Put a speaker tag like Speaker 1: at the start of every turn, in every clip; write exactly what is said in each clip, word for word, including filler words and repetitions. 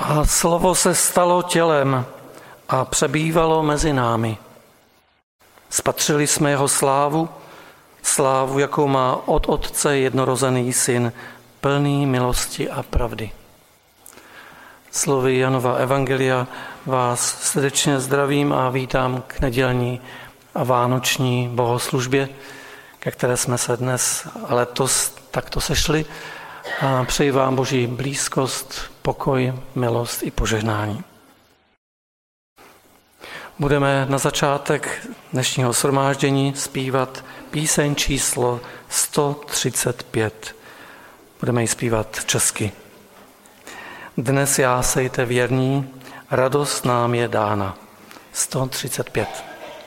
Speaker 1: A slovo se stalo tělem a přebývalo mezi námi. Spatřili jsme jeho slávu, slávu, jakou má od Otce jednorozený syn, plný milosti a pravdy. Slovy Janova evangelia vás srdečně zdravím a vítám k nedělní a vánoční bohoslužbě, ke které jsme se dnes a letos takto sešli. A přeji vám Boží blízkost, pokoj, milost i požehnání. Budeme na začátek dnešního shromáždění zpívat píseň číslo sto třicet pět. Budeme ji zpívat česky. Dnes jásejte věrní, radost nám je dána. sto třicet pět.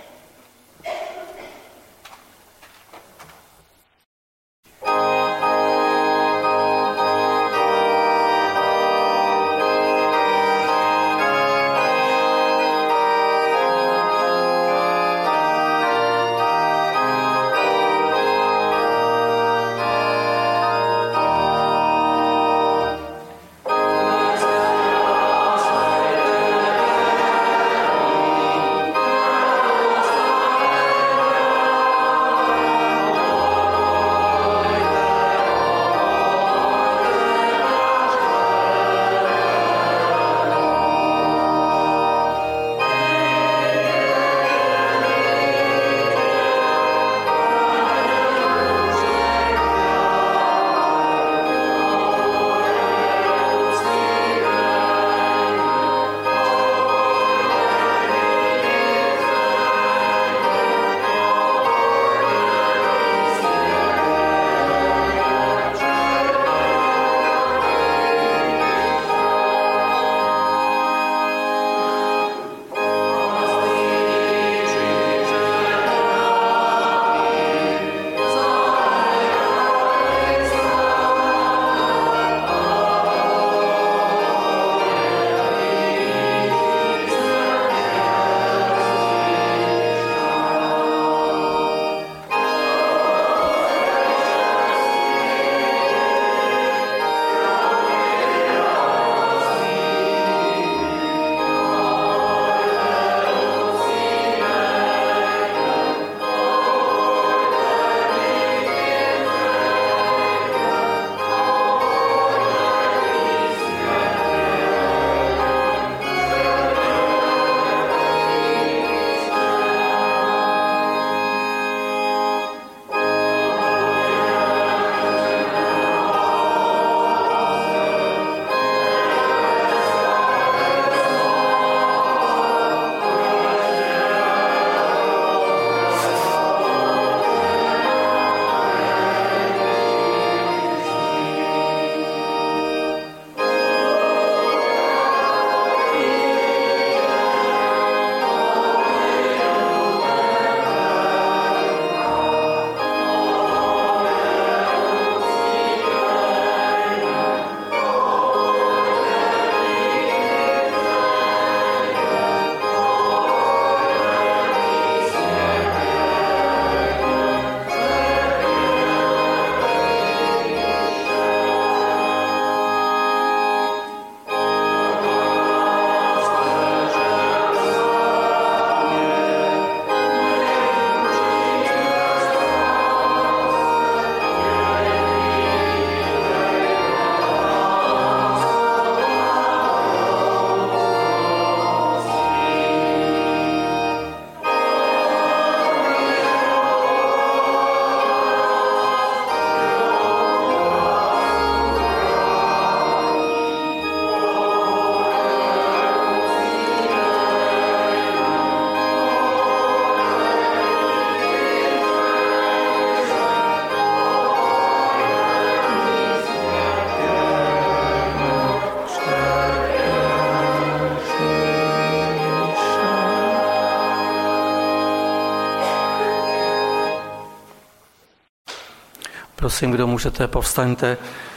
Speaker 1: Prosím, kdo můžete, povstaňte.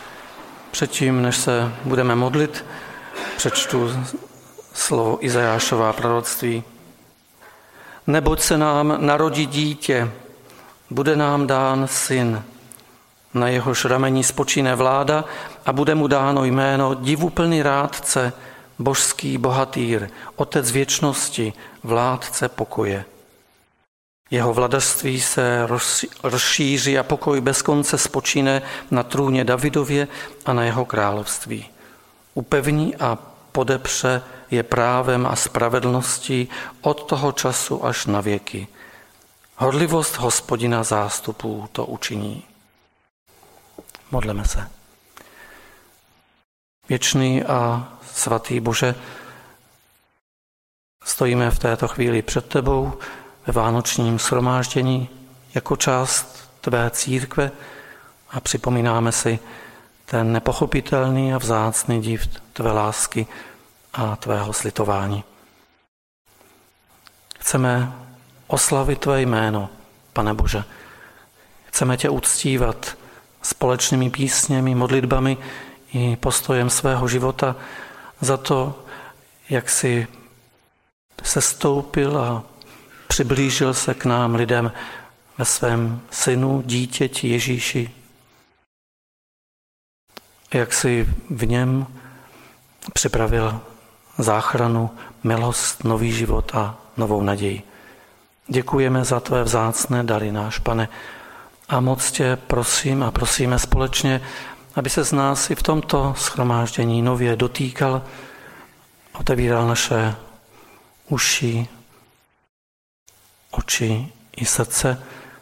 Speaker 1: Předtím, než se budeme modlit, přečtu slovo Izajášova proroctví. Neboť se nám narodí dítě, bude nám dán syn. Na jehož rameni spočíne vláda a bude mu dáno jméno divuplný rádce, božský bohatýr, otec věčnosti, vládce pokoje. Jeho vladařství se rozšíří a pokoj bez konce spočíne na trůně Davidově a na jeho království. Upevní a podepře je právem a spravedlností od toho času až na věky. Horlivost Hospodina zástupů to učiní. Modleme se. Věčný a svatý Bože, stojíme v této chvíli před tebou ve vánočním shromáždění jako část tvé církve a připomínáme si ten nepochopitelný a vzácný div tvé lásky a tvého slitování. Chceme oslavit tvé jméno, Pane Bože. Chceme tě uctívat společnými písněmi, modlitbami i postojem svého života za to, jak jsi sestoupil a přiblížil se k nám lidem ve svém synu, dítěti Ježíši. Jak jsi v něm připravil záchranu, milost, nový život a novou naději. Děkujeme za tvé vzácné dary, náš Pane, a moc tě prosím a prosíme společně, aby se z nás i v tomto shromáždění nově dotýkal, otevíral naše uši, oči i srdce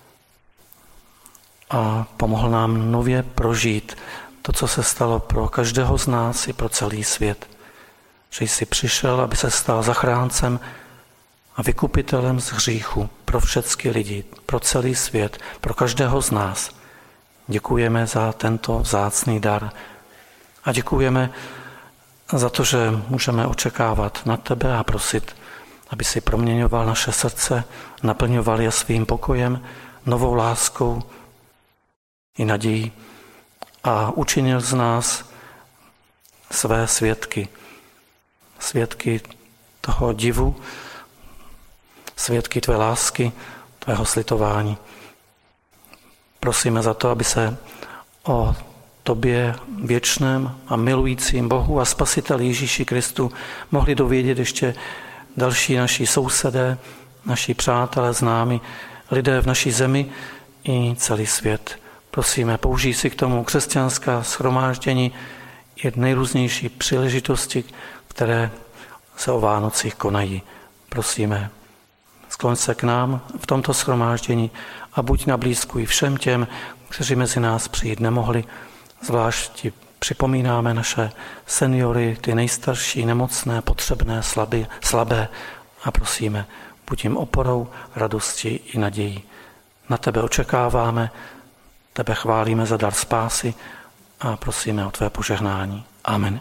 Speaker 1: a pomohl nám nově prožít to, co se stalo pro každého z nás i pro celý svět. Že jsi přišel, aby se stal zachráncem a vykupitelem z hříchu pro všechny lidi, pro celý svět, pro každého z nás. Děkujeme za tento vzácný dar a děkujeme za to, že můžeme očekávat na tebe a prosit, aby si proměňoval naše srdce, naplňoval je svým pokojem, novou láskou i nadějí a učinil z nás své svědky. Svědky toho divu, svědky tvé lásky, tvého slitování. Prosíme za to, aby se o tobě věčném a milujícím Bohu a Spasiteli Ježíši Kristu mohli dovědět ještě další naši sousedé, naši přátelé, známí, lidé v naší zemi i celý svět. Prosíme, použij si k tomu křesťanská shromáždění i nejrůznější příležitosti, které se o Vánocích konají. Prosíme, skloň se k nám v tomto shromáždění a buď na blízku i všem těm, kteří mezi nás přijít nemohli. Zvlášť připomínáme naše seniory, ty nejstarší, nemocné, potřebné, slabé, slabé a prosíme, buď jim oporou, radostí i nadějí. Na tebe očekáváme, tebe chválíme za dar spásy a prosíme o tvé požehnání. Amen.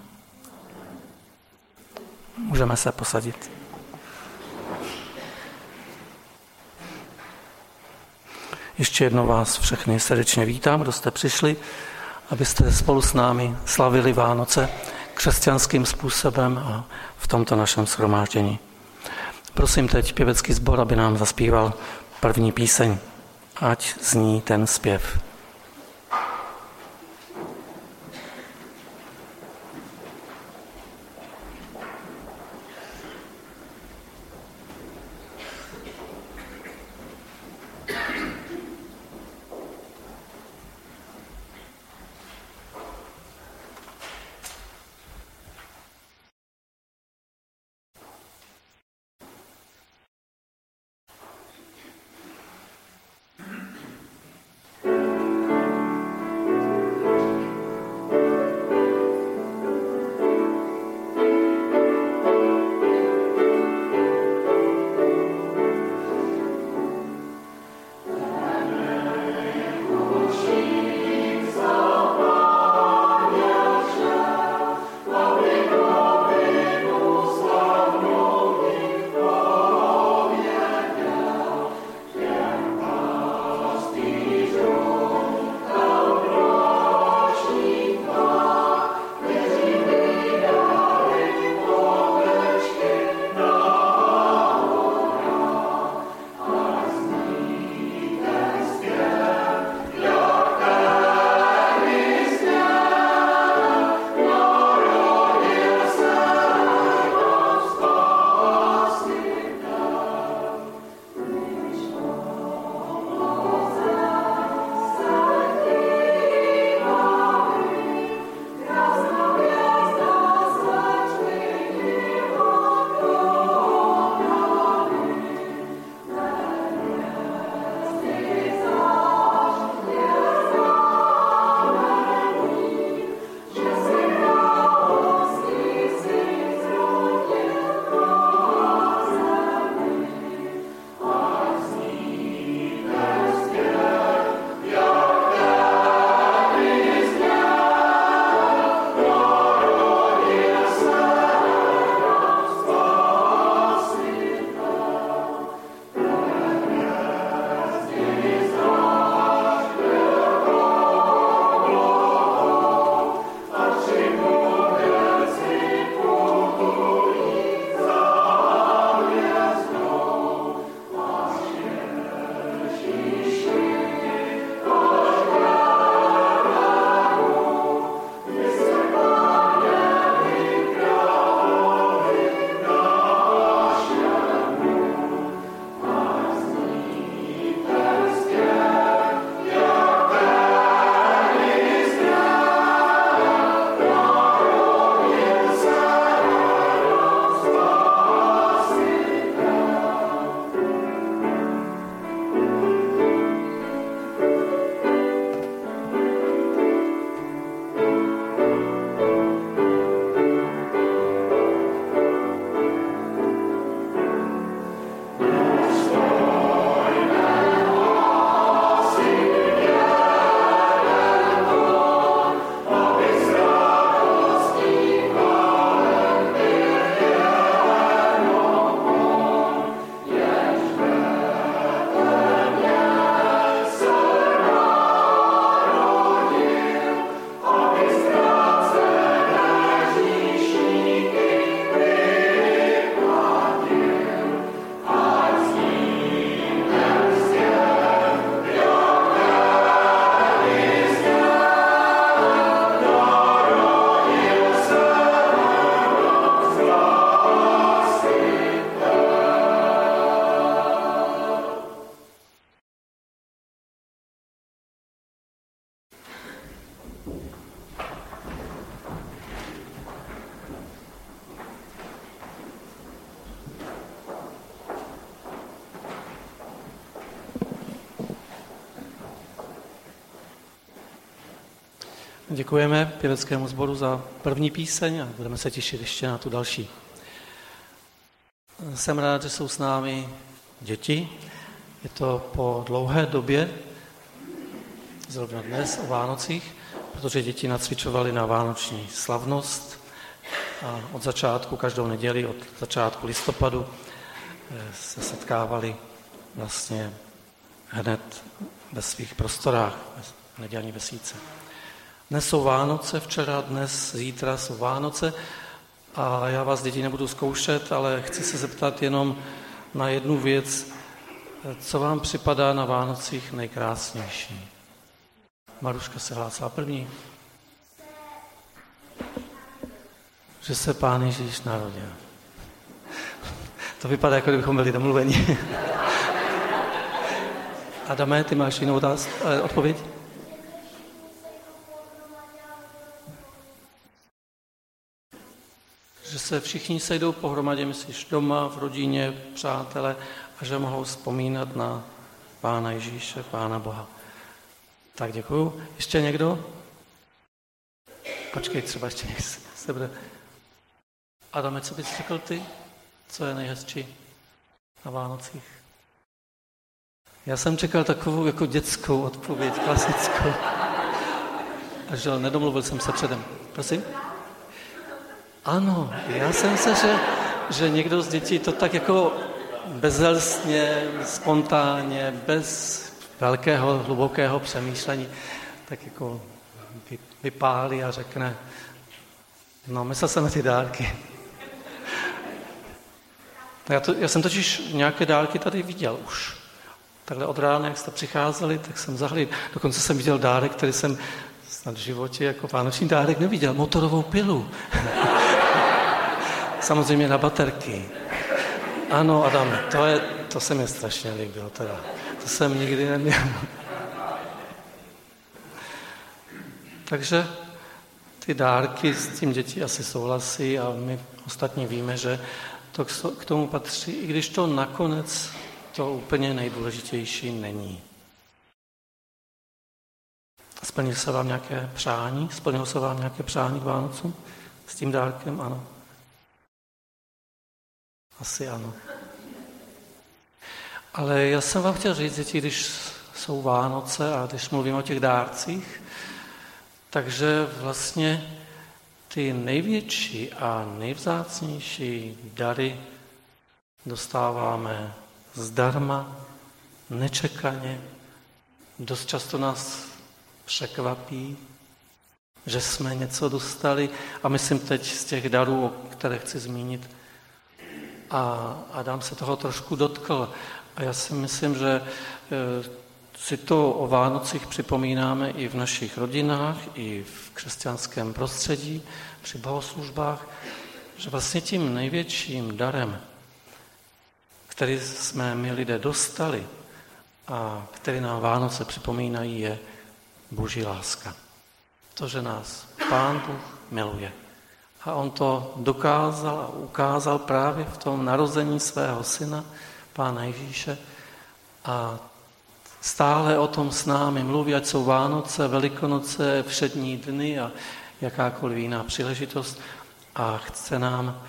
Speaker 1: Můžeme se posadit. Ještě jednou vás všechny srdečně vítám, kdo jste přišli, abyste spolu s námi slavili Vánoce křesťanským způsobem a v tomto našem shromáždění. Prosím teď pěvecký sbor, aby nám zaspíval první píseň. Ať zní ten zpěv. Děkujeme pěveckému sboru za první píseň a budeme se těšit ještě na tu další. Jsem rád, že jsou s námi děti. Je to po dlouhé době, zrovna dnes o Vánocích, protože děti nacvičovaly na vánoční slavnost a od začátku, každou neděli, od začátku listopadu se setkávali vlastně hned ve svých prostorách, v nedělní vesíce. Dnes jsou Vánoce, včera, dnes, zítra jsou Vánoce a já vás, děti, nebudu zkoušet, ale chci se zeptat jenom na jednu věc, co vám připadá na Vánocích nejkrásnější. Maruška se hlásila první. Že se Pán Ježíš narodil. To vypadá, jako kdybychom byli domluveni. Adame, ty máš jinou otázku, odpověď? Že se všichni sejdou pohromadě, myslíš, doma, v rodině, přátelé, a že mohou vzpomínat na Pána Ježíše, Pána Boha. Tak děkuju. Ještě někdo? Počkej, třeba ještě někdo se bude. Adame, co bys řekl ty? Co je nejhezčí na Vánocích? Já jsem čekal takovou jako dětskou odpověď, klasickou. A že nedomluvil jsem se předem. Prosím? Ano, já jsem se, že, že někdo z dětí to tak jako bezelstně, spontánně, bez velkého, hlubokého přemýšlení, tak jako vypálí a řekne, no, myslel jsem na ty dárky. Já, to, já jsem totiž nějaké dárky tady viděl už. Takhle od rána, jak jste přicházeli, tak jsem zahlídl. Dokonce jsem viděl dárek, který jsem snad v životě jako vánoční dárek neviděl. Motorovou pilu. Samozřejmě na baterky. Ano, Adam, to, je, to se mi strašně líbilo. Teda. To jsem nikdy neměl. Takže ty dárky s tím děti asi souhlasí a my ostatní víme, že to k tomu patří, i když to nakonec to úplně nejdůležitější není. Splnilo se vám nějaké přání? Splnilo se vám nějaké přání k Vánocům? S tím dárkem? Ano. Asi ano. Ale já jsem vám chtěl říct, děti, když jsou Vánoce a když mluvím o těch dárcích, takže vlastně ty největší a nejvzácnější dary dostáváme zdarma, nečekaně. Dost často nás překvapí, že jsme něco dostali, a myslím teď z těch darů, o které chci zmínit. A Adam se toho trošku dotkl. A já si myslím, že si to o Vánocích připomínáme i v našich rodinách, i v křesťanském prostředí, při bohoslužbách, že vlastně tím největším darem, který jsme my lidé dostali a který nám Vánoce připomínají, je Boží láska. To, že nás Pán Bůh miluje. A on to dokázal a ukázal právě v tom narození svého syna, Pána Ježíše. A stále o tom s námi mluví, ať jsou Vánoce, Velikonoce, všední dny a jakákoliv jiná příležitost. A chce nám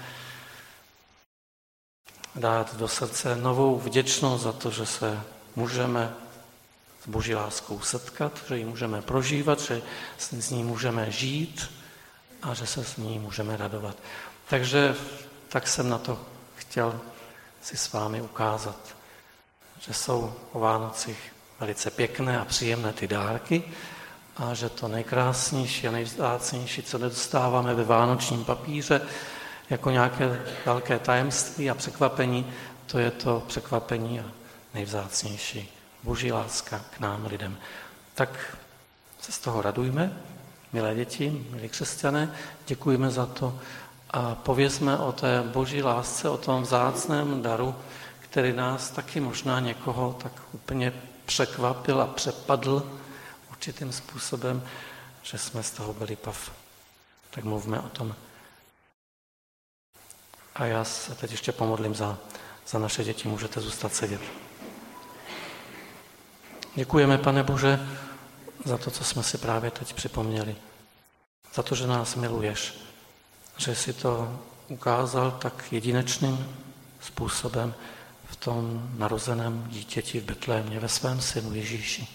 Speaker 1: dát do srdce novou vděčnost za to, že se můžeme s Boží láskou setkat, že ji můžeme prožívat, že s ní můžeme žít a že se s ní můžeme radovat. Takže tak jsem na to chtěl si s vámi ukázat, že jsou o Vánocích velice pěkné a příjemné ty dárky a že to nejkrásnější a nejvzácnější, co nedostáváme ve vánočním papíře, jako nějaké velké tajemství a překvapení, to je to překvapení a nejvzácnější Boží láska k nám lidem. Tak se z toho radujme, milé děti, milí křesťané, děkujeme za to a povězme o té Boží lásce, o tom vzácném daru, který nás taky možná někoho tak úplně překvapil a přepadl určitým způsobem, že jsme z toho byli pav. Tak mluvme o tom. A já se teď ještě pomodlím za, za naše děti, můžete zůstat sedět. Děkujeme, Pane Bože, za to, co jsme si právě teď připomněli. za to, že nás miluješ, že jsi to ukázal tak jedinečným způsobem v tom narozeném dítěti v Betlémě, ve svém synu Ježíši.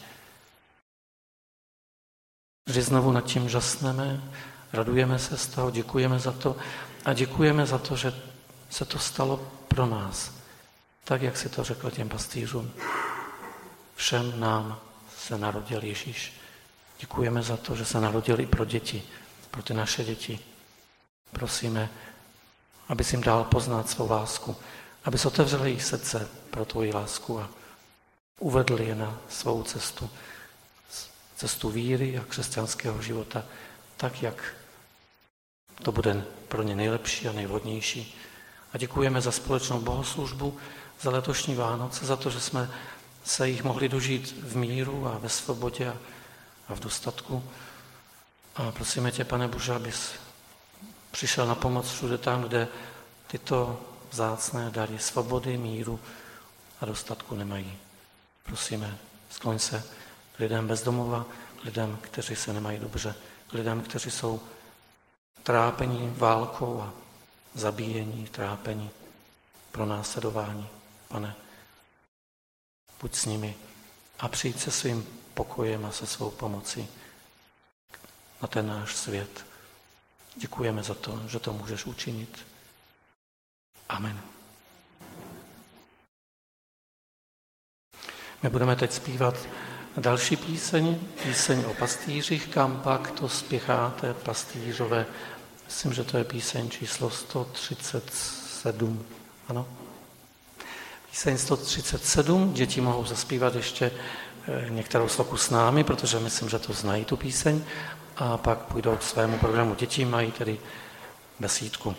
Speaker 1: Vždy znovu nad tím žasneme, radujeme se z toho, děkujeme za to a děkujeme za to, že se to stalo pro nás, tak, jak si to řekl těm pastýřům. Všem nám se narodil Ježíš. Děkujeme za to, že se narodil i pro děti, pro ty naše děti. Prosíme, aby jsi jim dal poznat svou lásku, aby se otevřeli jejich srdce pro tvoji lásku a uvedli je na svou cestu, cestu víry a křesťanského života, tak, jak to bude pro ně nejlepší a nejvhodnější. A děkujeme za společnou bohoslužbu, za letošní Vánoce, za to, že jsme se jich mohli dožít v míru a ve svobodě a v dostatku. A prosíme tě, Pane Bože, abys přišel na pomoc všude tam, kde tyto vzácné dary svobody, míru a dostatku nemají. Prosíme, skloň se k lidem bez domova, k lidem, kteří se nemají dobře, k lidem, kteří jsou trápení válkou a zabíjení, trápení, pronásledování. Pane, buď s nimi a přijď se svým pokojem a se svou pomocí na ten náš svět. Děkujeme za to, že to můžeš učinit. Amen. My budeme teď zpívat další píseň, píseň o pastýřích, kam pak to spěcháte, pastýřové. Myslím, že to je píseň číslo sto třicet sedm. Ano? Píseň sto třicet sedm, děti mohou zaspívat ještě některou sloku s námi, protože myslím, že to znají tu píseň, a pak půjdou k svému programu. Děti mají tedy besídku.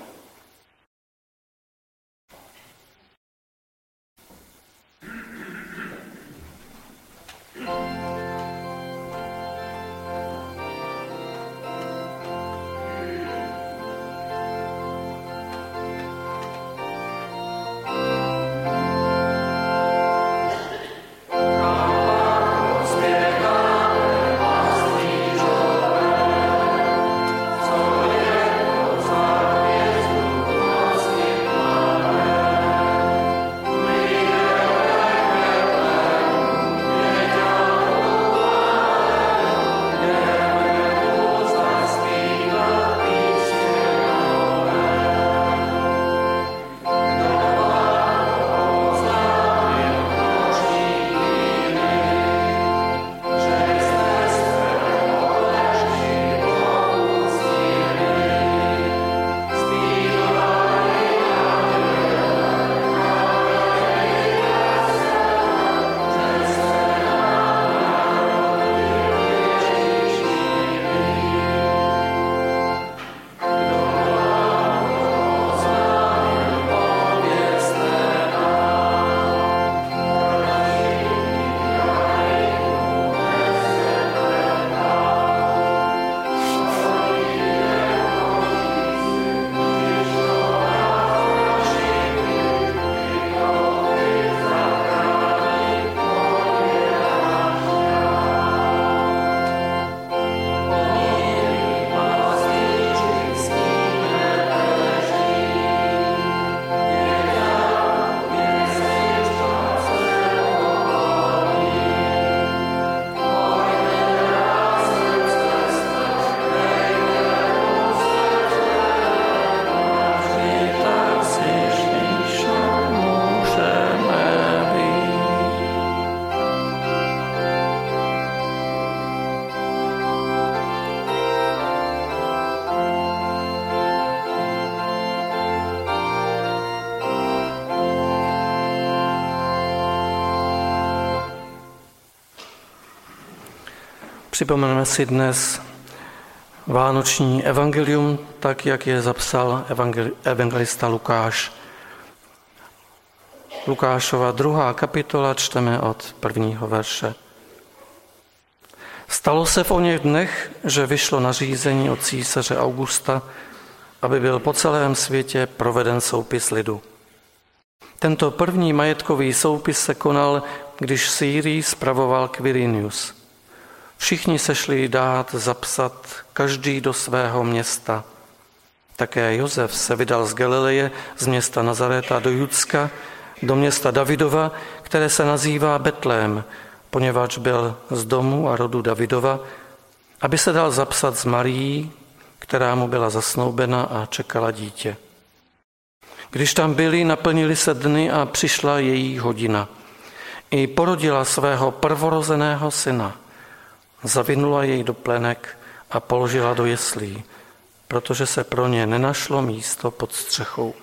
Speaker 1: Připomeneme si dnes vánoční evangelium, tak jak je zapsal evangelista Lukáš. Lukášova druhá kapitola, čteme od prvního verše. Stalo se v oněch dnech, že vyšlo nařízení od císaře Augusta, aby byl po celém světě proveden soupis lidu. Tento první majetkový soupis se konal, když Sýrii spravoval Quirinius. Všichni se šli dát zapsat, každý do svého města. Také Josef se vydal z Galileje, z města Nazaréta do Judska, do města Davidova, které se nazývá Betlém, poněvadž byl z domu a rodu Davidova, aby se dal zapsat s Marií, která mu byla zasnoubena a čekala dítě. Když tam byli, naplnili se dny a přišla její hodina. I porodila svého prvorozeného syna. Zavinula jej do plenek a položila do jeslí, protože se pro ně nenašlo místo pod střechou.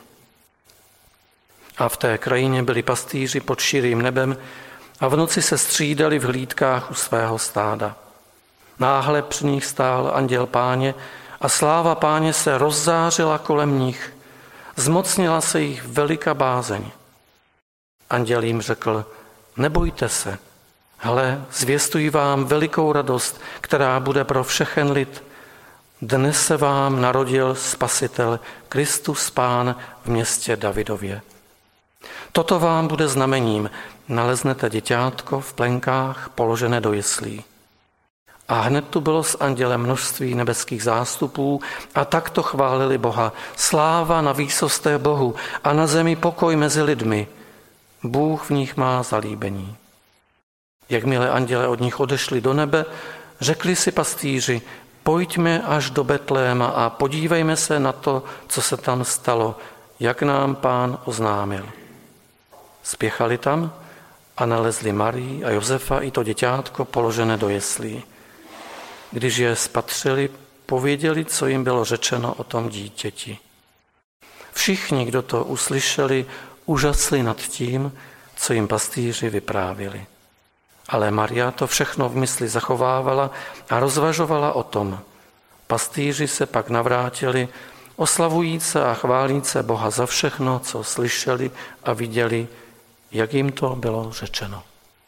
Speaker 1: A v té krajině byli pastýři pod širým nebem a v noci se střídali v hlídkách u svého stáda. Náhle při nich stál anděl Páně a sláva Páně se rozzářila kolem nich. Zmocnila se jich veliká bázeň. Anděl jim řekl, nebojte se, hle, zvěstuji vám velikou radost, která bude pro všechen lid. Dnes se vám narodil Spasitel, Kristus Pán v městě Davidově. Toto vám bude znamením, naleznete děťátko v plenkách položené do jeslí. A hned tu bylo s andělem množství nebeských zástupů a takto chválili Boha. Sláva na výsostech Bohu a na zemi pokoj mezi lidmi. Bůh v nich má zalíbení. Jakmile anděle od nich odešli do nebe, řekli si pastýři, pojďme až do Betléma a podívejme se na to, co se tam stalo, jak nám Pán oznámil. Spěchali tam a nalezli Marii a Josefa i to děťátko položené do jeslí. Když je spatřili, pověděli, co jim bylo řečeno o tom dítěti. Všichni, kdo to uslyšeli, úžasli nad tím, co jim pastýři vyprávěli. Ale Maria to všechno v mysli zachovávala a rozvažovala o tom. Pastýři se pak navrátili, oslavujíce a chválíce Boha za všechno, co slyšeli a viděli, jak jim to bylo řečeno.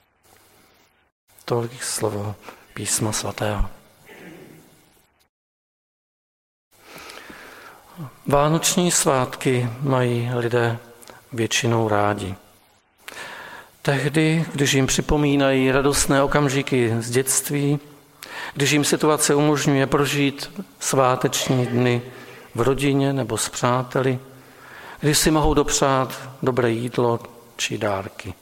Speaker 1: Tolik slovo Písma svatého. Vánoční svátky mají lidé většinou rádi. Tehdy, když jim připomínají radostné okamžiky z dětství, když jim situace umožňuje prožít sváteční dny v rodině nebo s přáteli, když si mohou dopřát dobré jídlo či dárky.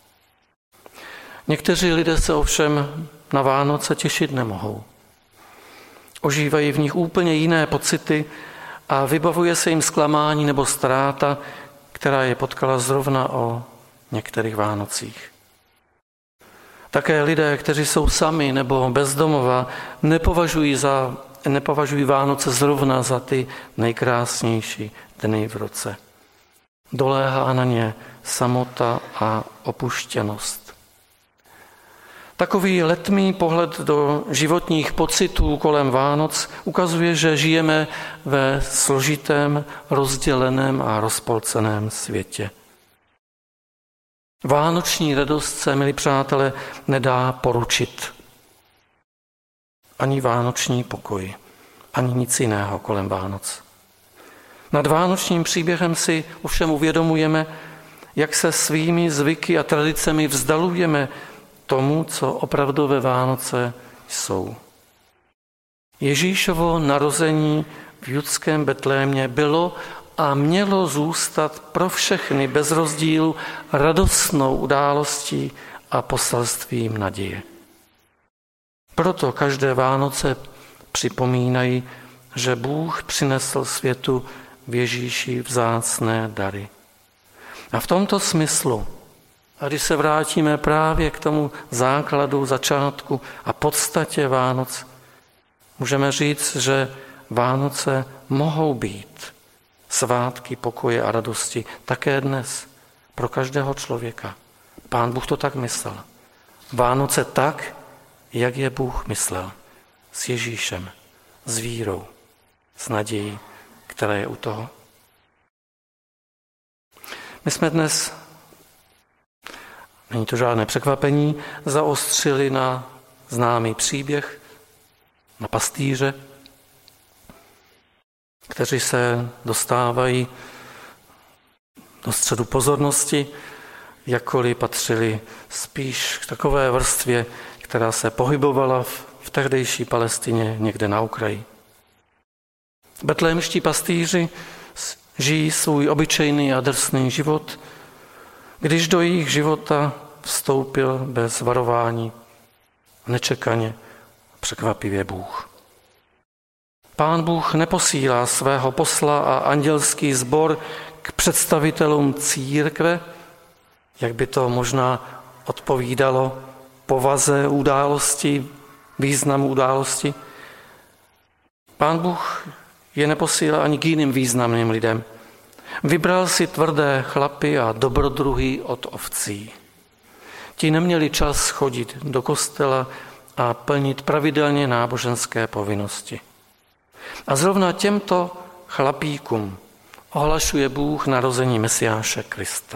Speaker 1: Někteří lidé se ovšem na Vánoce těšit nemohou. Ožívají v nich úplně jiné pocity a vybavuje se jim zklamání nebo ztráta, která je potkala zrovna o některých Vánocích. Také lidé, kteří jsou sami nebo bezdomova, nepovažují, za, nepovažují Vánoce zrovna za ty nejkrásnější dny v roce. Doléhá na ně samota a opuštěnost. Takový letmý pohled do životních pocitů kolem Vánoc ukazuje, že žijeme ve složitém, rozděleném a rozpolceném světě. Vánoční radost se, milí přátelé, nedá poručit. Ani vánoční pokoj, ani nic jiného kolem Vánoc. Nad vánočním příběhem si ovšem uvědomujeme, jak se svými zvyky a tradicemi vzdalujeme tomu, co opravdu ve Vánoce jsou. Ježíšovo narození v judském Betlémě bylo a mělo zůstat pro všechny bez rozdílu radostnou událostí a poselstvím naděje. Proto každé Vánoce připomínají, že Bůh přinesl světu v Ježíši vzácné dary. A v tomto smyslu, a když se vrátíme právě k tomu základu, začátku a podstatě Vánoc, můžeme říct, že Vánoce mohou být svátky pokoje a radosti také dnes pro každého člověka. Pán Bůh to tak myslel. Vánoce tak, jak je Bůh myslel. S Ježíšem, s vírou, s nadějí, která je u toho. My jsme dnes, není to žádné překvapení, zaostřili na známý příběh, na pastýře, kteří se dostávají do středu pozornosti, jakkoliv patřili spíš k takové vrstvě, která se pohybovala v v tehdejší Palestině někde na okraji. Betlémští pastýři žijí svůj obyčejný a drsný život, když do jejich života vstoupil bez varování nečekaně překvapivě Bůh. Pán Bůh neposílá svého posla a andělský sbor k představitelům církve, jak by to možná odpovídalo povaze události, významu události. Pán Bůh je neposílá ani k jiným významným lidem. Vybral si tvrdé chlapy a dobrodruhy od ovcí. Ti neměli čas chodit do kostela a plnit pravidelně náboženské povinnosti. A zrovna těmto chlapíkům ohlašuje Bůh narození Mesiáše Krista.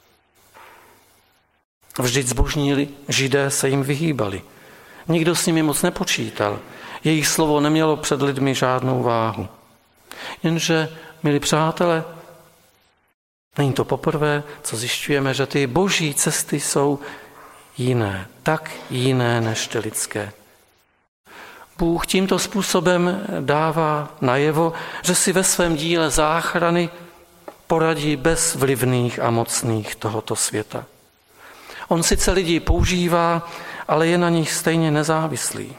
Speaker 1: Vždyť zbožní Židé se jim vyhýbali. Nikdo s nimi moc nepočítal. Jejich slovo nemělo před lidmi žádnou váhu. Jenže, milí přátelé, není to poprvé, co zjišťujeme, že ty boží cesty jsou jiné, tak jiné než ty lidské. Bůh tímto způsobem dává najevo, že si ve svém díle záchrany poradí bez vlivných a mocných tohoto světa. On sice lidi používá, ale je na nich stejně nezávislý.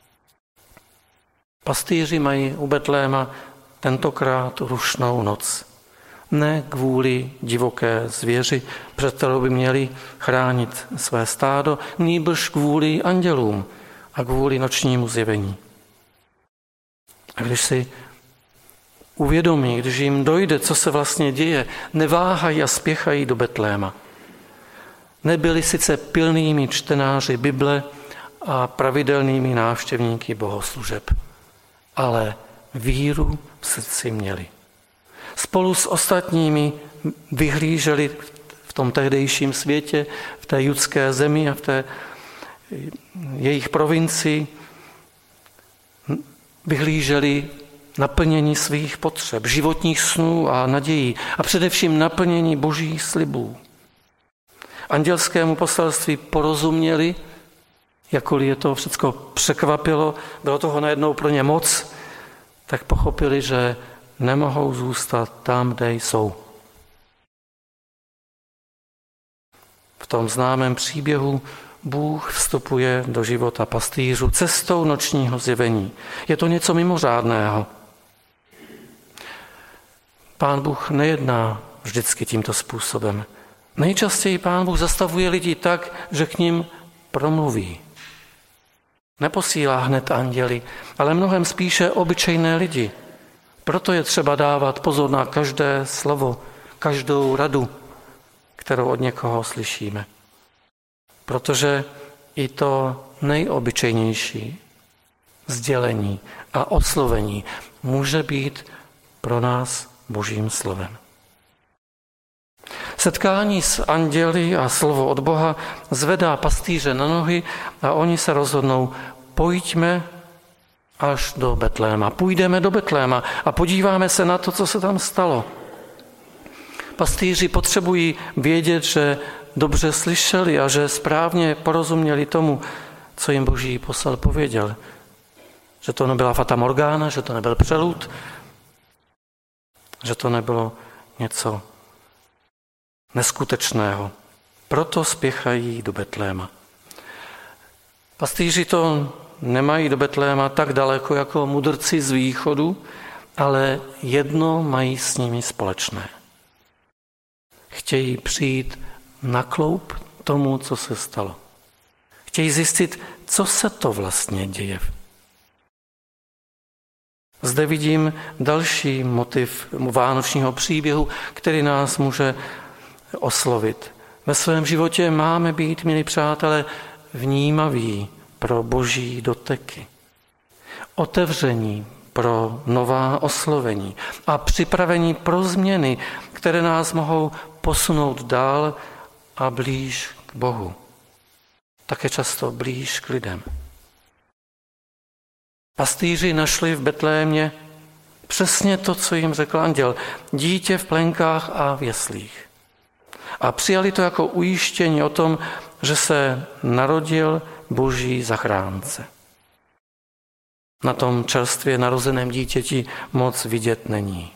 Speaker 1: Pastýři mají u Betléma tentokrát rušnou noc. Ne kvůli divoké zvěři, před kterou by měli chránit své stádo, nýbrž kvůli andělům a kvůli nočnímu zjevení. A když si uvědomí, když jim dojde, co se vlastně děje, neváhají a spěchají do Betléma. Nebyli sice pilnými čtenáři Bible a pravidelnými návštěvníky bohoslužeb, ale víru v srdci měli. Spolu s ostatními vyhlíželi v tom tehdejším světě, v té judské zemi a v té jejich provincii, vyhlíželi naplnění svých potřeb, životních snů a nadějí a především naplnění božích slibů. Andělskému poselství porozuměli, jakkoliv je to všechno překvapilo, bylo toho najednou pro ně moc, tak pochopili, že nemohou zůstat tam, kde jsou. V tom známém příběhu Bůh vstupuje do života pastýřů cestou nočního zjevení. Je to něco mimořádného. Pán Bůh nejedná vždycky tímto způsobem. Nejčastěji Pán Bůh zastavuje lidi tak, že k nim promluví. Neposílá hned anděli, ale mnohem spíše obyčejné lidi. Proto je třeba dávat pozor na každé slovo, každou radu, kterou od někoho slyšíme. Protože i to nejobyčejnější sdělení a oslovení může být pro nás Božím slovem. Setkání s anděli a slovo od Boha zvedá pastýře na nohy a oni se rozhodnou, pojďme až do Betléma. Půjdeme do Betléma a podíváme se na to, co se tam stalo. Pastýři potřebují vědět, že dobře slyšeli a že správně porozuměli tomu, co jim Boží posel pověděl. Že to nebyla fata morgana, že to nebyl přelud, že to nebylo něco neskutečného. Proto spěchají do Betléma. Pastýři to nemají do Betléma tak daleko jako mudrci z východu, ale jedno mají s nimi společné. Chtějí přijít na kloup tomu, co se stalo. Chtějí zjistit, co se to vlastně děje. Zde vidím další motiv vánočního příběhu, který nás může oslovit. Ve svém životě máme být, milí přátelé, vnímaví pro boží doteky, otevření pro nová oslovení a připravení pro změny, které nás mohou posunout dál a blíž k Bohu. Také často blíž k lidem. Pastýři našli v Betlémě přesně to, co jim řekl anděl. Dítě v plenkách a v jeslích. A přijali to jako ujištění o tom, že se narodil Boží zachránce. na tom čerstvě narozeném dítěti moc vidět není.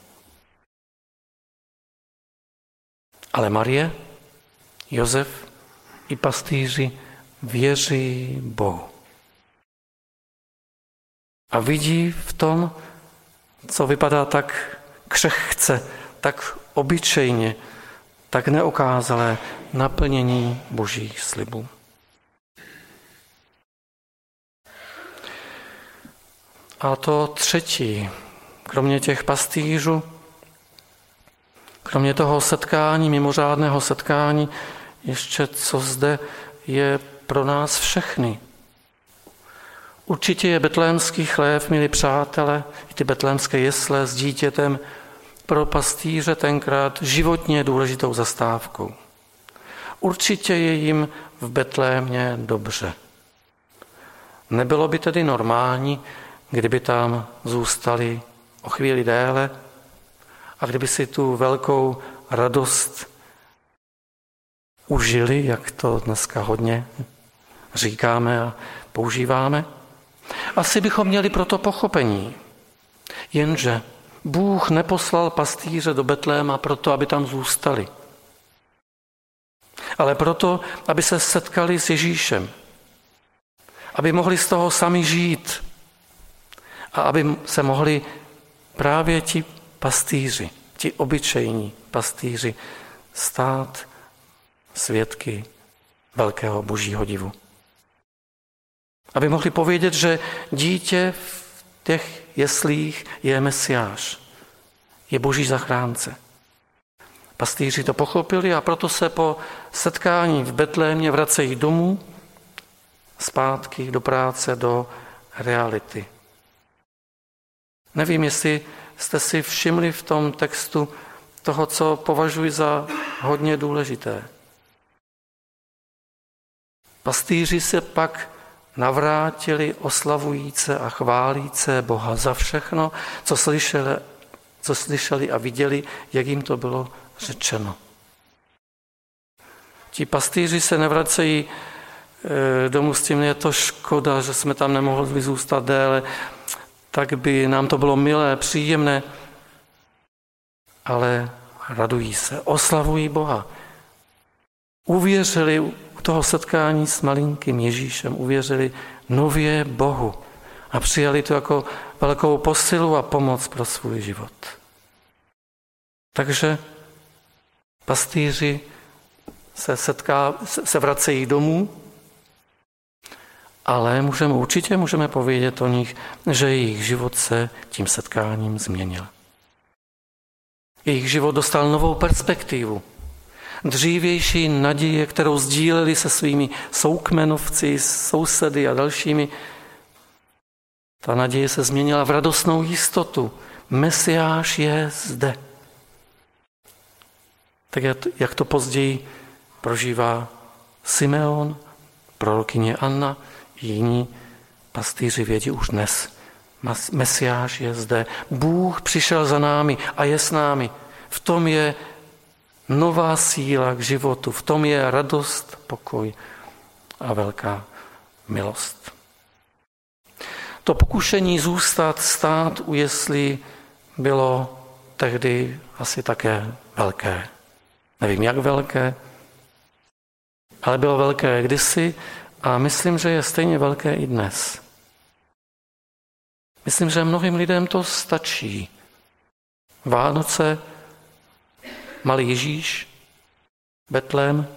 Speaker 1: Ale Marie, Josef i pastýři věří Bohu. A vidí v tom, co vypadá tak křehce, tak obyčejně, tak neokázalé naplnění Božích slibů. A to třetí, kromě těch pastýřů, kromě toho setkání, mimořádného setkání, ještě co zde je pro nás všechny. Určitě je betlémský chlév, milí přátelé, i ty betlémské jesle s dítětem pro pastýře tenkrát životně důležitou zastávkou. Určitě je jim v Betlémě dobře. Nebylo by tedy normální, kdyby tam zůstali o chvíli déle a kdyby si tu velkou radost užili, jak to dneska hodně říkáme a používáme. Asi bychom měli proto pochopení. Jenže Bůh neposlal pastýře do Betléma proto, aby tam zůstali, ale proto, aby se setkali s Ježíšem, aby mohli z toho sami žít a aby se mohli právě ti pastýři, ti obyčejní pastýři stát svědky velkého Božího divu. Aby mohli povědět, že dítě v těch jeslích je Mesiáš, je Boží zachránce. Pastýři to pochopili a proto se po setkání v Betlémě vracejí domů, zpátky do práce, do reality. Nevím, jestli jste si všimli v tom textu toho, co považuji za hodně důležité. Pastýři se pak navrátili oslavujíce a chválíce Boha za všechno, co slyšeli, co slyšeli a viděli, jak jim to bylo řečeno. Ti pastýři se nevracejí domů s tím, je to škoda, že jsme tam nemohli zůstat déle, tak by nám to bylo milé, příjemné, ale radují se, oslavují Boha. Uvěřili u toho setkání s malinkým Ježíšem, uvěřili nově Bohu a přijali to jako velkou posilu a pomoc pro svůj život. Takže pastýři se, setká, se vracejí domů, ale můžeme, určitě můžeme povědět o nich, že jejich život se tím setkáním změnil. Jejich život dostal novou perspektivu. Dřívější naděje, kterou sdíleli se svými soukmenovci, sousedy a dalšími, ta naděje se změnila v radostnou jistotu. Mesiáš je zde. Tak jak to později prožívá Simeon, prorokyně Anna, jiní pastýři vědí už dnes. Mesiáš je zde. Bůh přišel za námi a je s námi. V tom je nová síla k životu. V tom je radost, pokoj a velká milost. To pokušení zůstat, stát u jeslí bylo tehdy asi také velké. Nevím, jak velké, ale bylo velké kdysi a myslím, že je stejně velké i dnes. Myslím, že mnohým lidem to stačí. Vánoce, malý Ježíš, Betlém,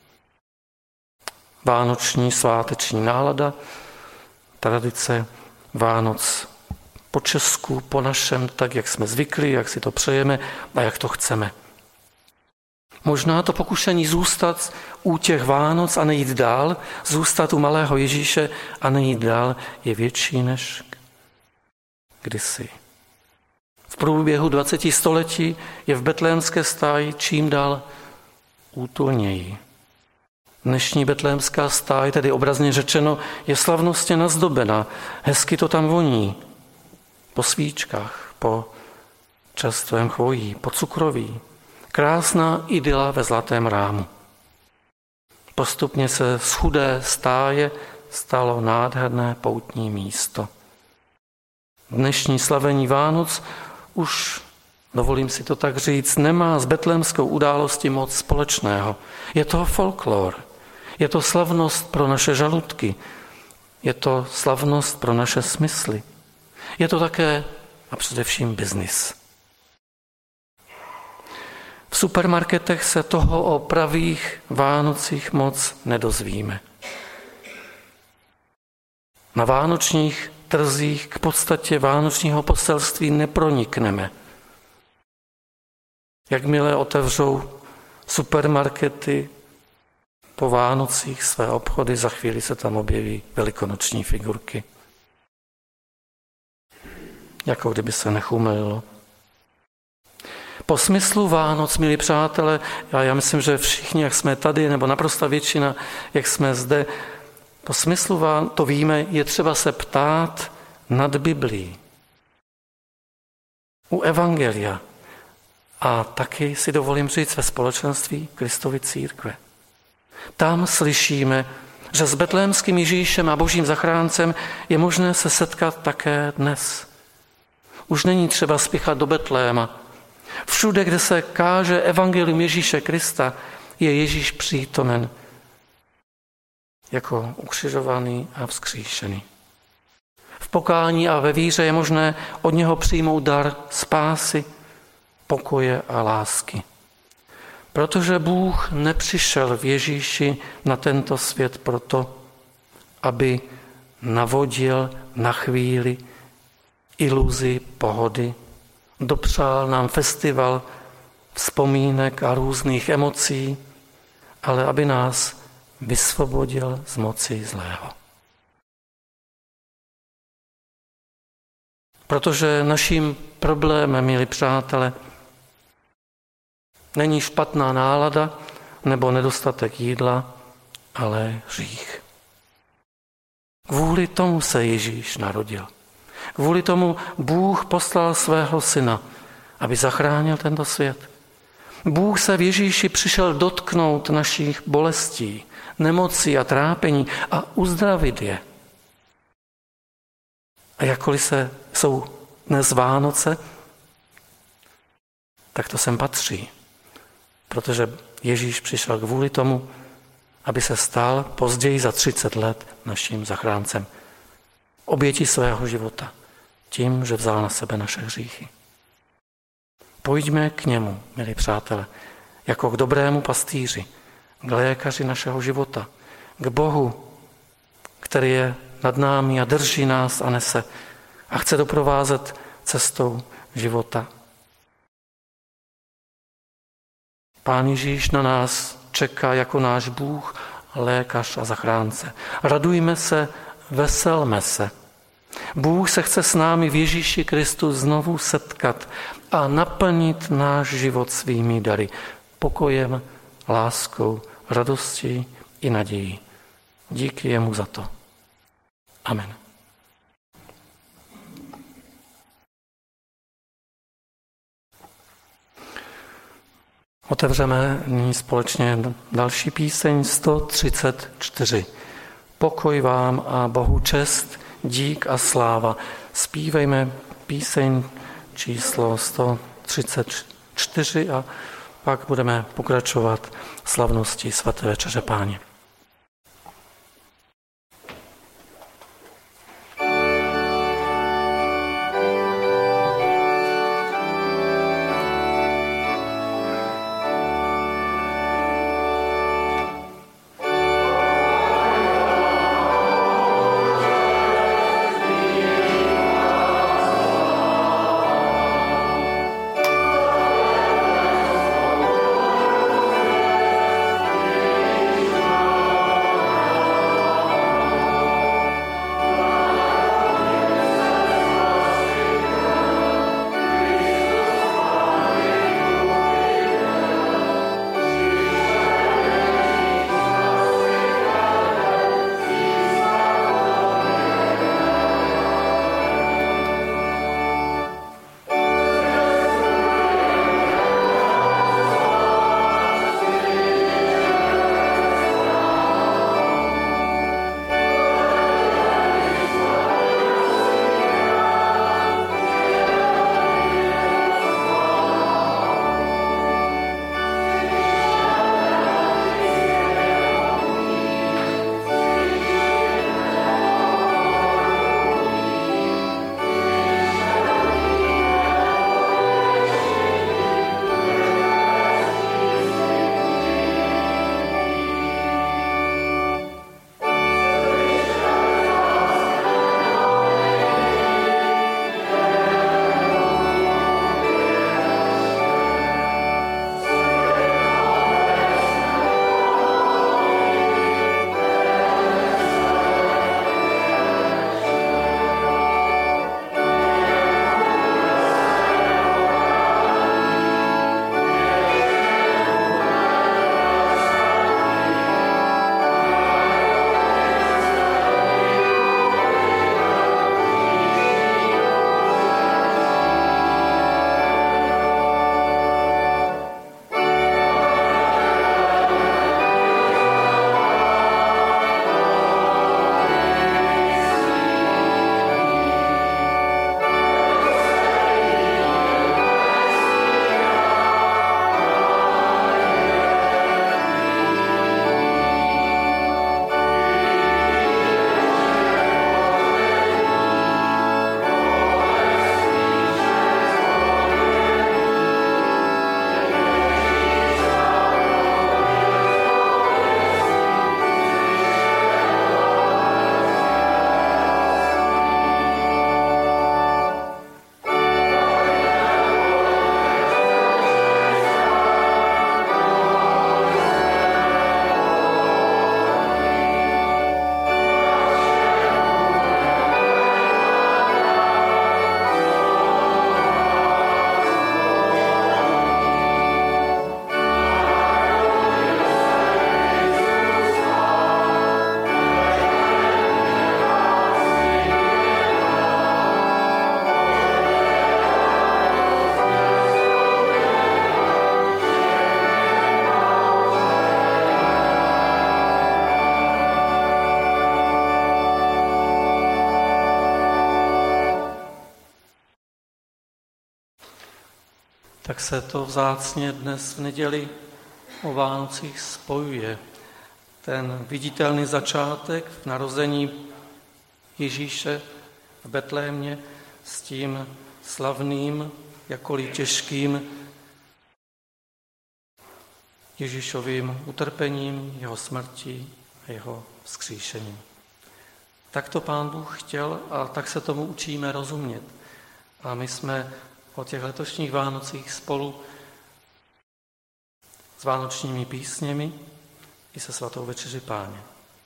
Speaker 1: vánoční sváteční nálada, tradice Vánoc po česku, po našem, tak, jak jsme zvykli, jak si to přejeme a jak to chceme. Možná to pokušení zůstat u těch Vánoc a nejít dál, zůstat u malého Ježíše a nejít dál, je větší než kdysi. V průběhu dvaceti století je v betlémské stáji čím dál útulněji. Dnešní betlémská stáj, tedy obrazně řečeno, je slavnostně nazdobena. Hezky to tam voní. Po svíčkách, po čerstvém chvojí, po cukroví. Krásná idyla ve zlatém rámu. Postupně se z chudé stáje stalo nádherné poutní místo. Dnešní slavení Vánoc už, dovolím si to tak říct, nemá s betlémskou událostí moc společného. Je to folklor, je to slavnost pro naše žaludky, je to slavnost pro naše smysly. Je to také a především biznis. V supermarketech se toho o pravých Vánocích moc nedozvíme. Na vánočních trzích k podstatě vánočního poselství nepronikneme. Jakmile otevřou supermarkety po Vánocích své obchody, za chvíli se tam objeví velikonoční figurky. Jako kdyby se nechumelilo. Po smyslu Vánoc, milí přátelé, a já myslím, že všichni, jak jsme tady, nebo naprosta většina, jak jsme zde, po smyslu Vánoc, to víme, je třeba se ptát nad Biblií. U Evangelia. A taky si dovolím říct ve společenství Kristovy církve. Tam slyšíme, že s betlémským Ježíšem a božím zachráncem je možné se setkat také dnes. Už není třeba spěchat do Betléma. Všude, kde se káže evangelium Ježíše Krista, je Ježíš přítomen jako ukřižovaný a vzkříšený. V pokání a ve víře je možné od něho přijmout dar spásy, pokoje a lásky. Protože Bůh nepřišel v Ježíši na tento svět proto, aby navodil na chvíli iluzi pohody, dopřál nám festival vzpomínek a různých emocí, ale aby nás vysvobodil z moci zlého. Protože naším problémem, milí přátelé, není špatná nálada nebo nedostatek jídla, ale hřích. Kvůli tomu se Ježíš narodil. Kvůli tomu Bůh poslal svého syna, aby zachránil tento svět. Bůh se v Ježíši přišel dotknout našich bolestí, nemocí a trápení a uzdravit je. A jakkoliv se, jsou dnes Vánoce, tak to sem patří. Protože Ježíš přišel kvůli tomu, aby se stal později za třicet let naším zachráncem. Oběti svého života, tím, že vzal na sebe naše hříchy. Pojďme k němu, milí přátelé, jako k dobrému pastýři, k lékaři našeho života, k Bohu, který je nad námi a drží nás a nese a chce doprovázet cestou života. Pán Ježíš na nás čeká jako náš Bůh, lékař a zachránce. Radujme se, veselme se. Bůh se chce s námi v Ježíši Kristu znovu setkat a naplnit náš život svými dary, pokojem, láskou, radostí i nadějí. Díky jemu za to. Amen. Otevřeme nyní společně další píseň sto třicet čtyři. Pokoj vám a Bohu čest, dík a sláva. Zpívejme píseň číslo sto třicet čtyři a pak budeme pokračovat v slavnosti svaté večeře Páně.
Speaker 2: Amen.
Speaker 1: tak se to vzácně dnes v neděli o Vánocích spojuje. Ten viditelný začátek v narození Ježíše v Betlémě s tím slavným, jakkoliv těžkým Ježíšovým utrpením, jeho smrtí a jeho vzkříšením. Tak to Pán Bůh chtěl a tak se tomu učíme rozumět. A my jsme o těch letošních Vánocích spolu s vánočními písněmi i se svatou večeři Páně.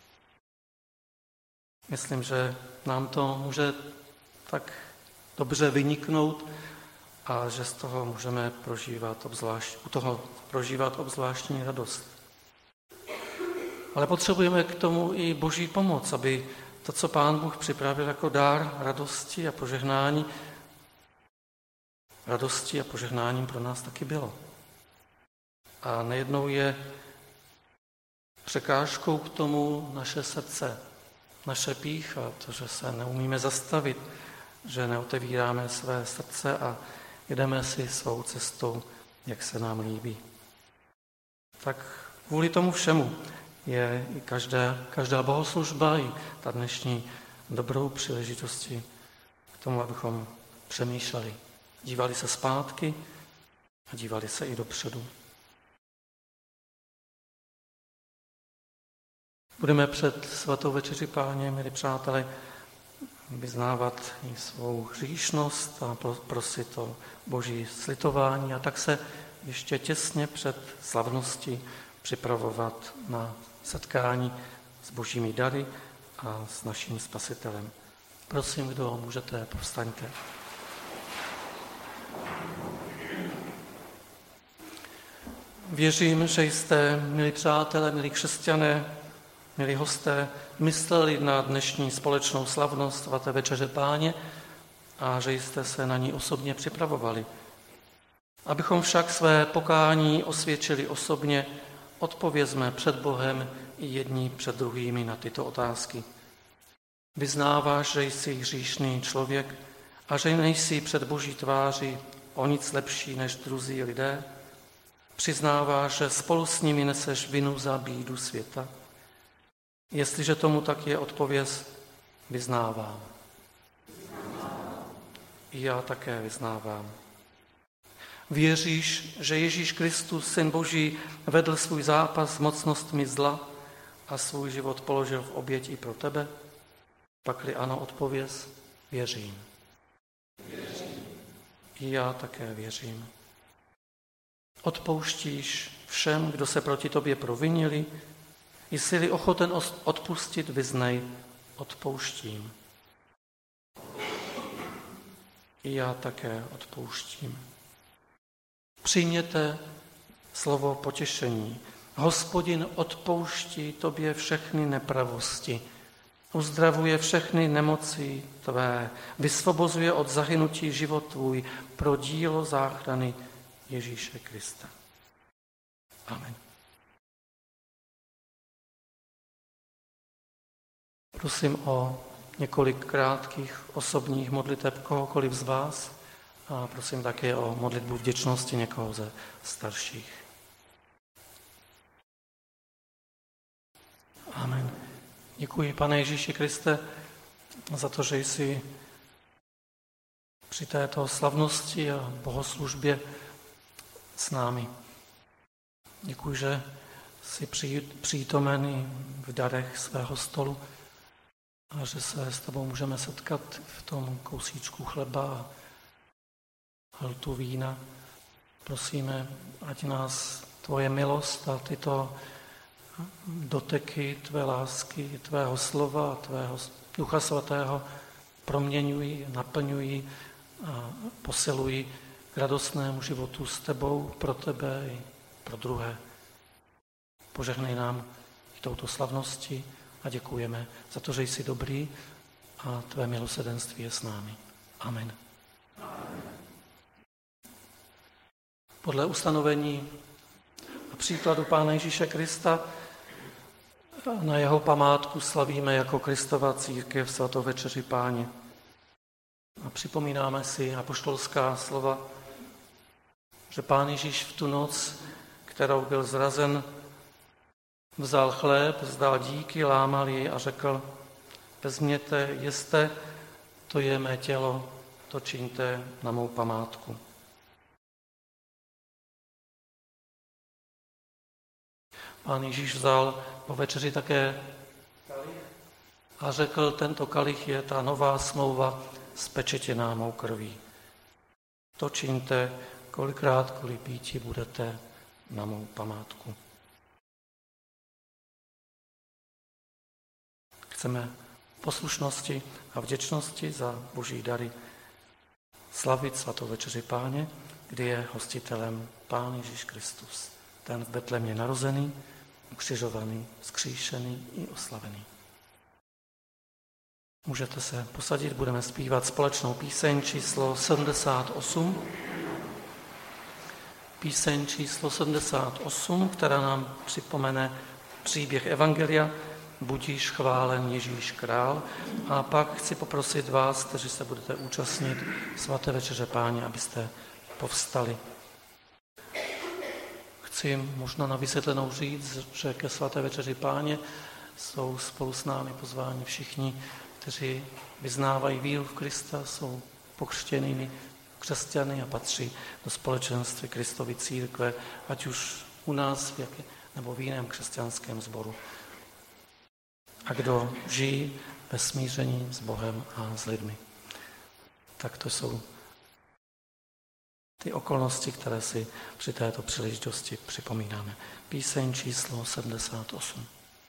Speaker 1: Myslím, že nám to může tak dobře vyniknout a že z toho můžeme prožívat obzvlášť, u toho prožívat obzvláštní radost. Ale potřebujeme k tomu i Boží pomoc, aby to, co Pán Bůh připravil jako dár radosti a požehnání, radosti a požehnáním pro nás taky bylo. A nejednou je překážkou k tomu naše srdce, naše pýcha, to, že se neumíme zastavit, že neotevíráme své srdce a jdeme si svou cestou, jak se nám líbí. Tak kvůli tomu všemu je i každá, každá bohoslužba, i ta dnešní dobrou příležitostí k tomu, abychom přemýšleli. Dívali se zpátky a dívali se i dopředu. Budeme před svatou večeři Páně, milí přátelé, vyznávat i svou hříšnost a prosit o Boží slitování a tak se ještě těsně před slavností připravovat na setkání s Božími dary a s naším Spasitelem. Prosím, kdo můžete, povstaňte. Věřím, že jste, milí přátelé, milí křesťané, milí hosté, mysleli na dnešní společnou slavnost svaté večeře Páně a že jste se na ní osobně připravovali. Abychom však své pokání osvědčili osobně, odpovězme před Bohem i jedni před druhými na tyto otázky. Vyznáváš, že jsi hříšný člověk a že nejsi před Boží tváří o nic lepší než druzí lidé? Přiznáváš, že spolu s nimi neseš vinu za bídu světa? Jestliže tomu tak je, odpověz, vyznávám. I já také vyznávám. Věříš, že Ježíš Kristus, Syn Boží, vedl svůj zápas s mocnostmi zla a svůj život položil v oběť i pro tebe? Pakli ano, odpověz, věřím. Věřím. I já také věřím. Odpouštíš všem, kdo se proti tobě provinili? Jsi-li ochoten odpustit, vyznej, odpouštím. I já také odpouštím. Přijměte slovo potěšení. Hospodin odpouští tobě všechny nepravosti, uzdravuje všechny nemoci tvé, vysvobozuje od zahynutí život tvůj pro dílo záchrany Ježíše Krista. Amen. Prosím o několik krátkých osobních modliteb kohokoliv z vás a prosím také o modlitbu vděčnosti někoho ze starších. Amen. Děkuji, Pane Ježíši Kriste, za to, že jsi při této slavnosti a bohoslužbě s námi. Děkuji, že jsi přítomen i v darech svého stolu a že se s tebou můžeme setkat v tom kousíčku chleba a hltu vína. Prosíme, ať nás tvoje milost a tyto doteky tvé lásky, tvého slova a tvého Ducha Svatého proměňují, naplňují a posilují k radostnému životu s tebou, pro tebe i pro druhé. Požehnej nám i touto slavnosti a děkujeme za to, že jsi dobrý a tvé milosrdenství je s námi. Amen. Podle ustanovení a příkladu Pána Ježíše Krista na jeho památku slavíme jako Kristova církev svatou večeři Páně. A připomínáme si apoštolská slova že Pán Ježíš v tu noc, kterou byl zrazen, vzal chléb, vzdal díky, lámal jej a řekl: vezměte, jeste, to je mé tělo, to čiňte na mou památku. Pán Ježíš vzal po večeři také kalich a řekl: tento kalich je ta nová smlouva spečetěná mou krví. To čiňte, kolikrát kvůli píti budete na mou památku. Chceme poslušnosti a vděčnosti za Boží dary slavit svatou večeři Páně, kdy je hostitelem Pán Ježíš Kristus, ten v Betlémě narozený, ukřižovaný, vzkříšený i oslavený. Můžete se posadit, budeme zpívat společnou píseň číslo sedmdesát osm. Píseň číslo sedmdesát osm, která nám připomene příběh Evangelia Budíš chválen Ježíš král. A pak chci poprosit vás, kteří se budete účastnit svaté večeře Páně, abyste povstali. Chci možná na vysvětlenou říct, že ke svaté večeři Páně jsou spolu s námi pozváni všichni, kteří vyznávají víru v Krista, jsou pokřtěnými křesťany a patří do společenství Kristovy církve, ať už u nás nebo v jiném křesťanském sboru. A kdo žijí ve smíření s Bohem a s lidmi. Tak to jsou ty okolnosti, které si při této příležitosti připomínáme. Píseň číslo sedmdesát osm.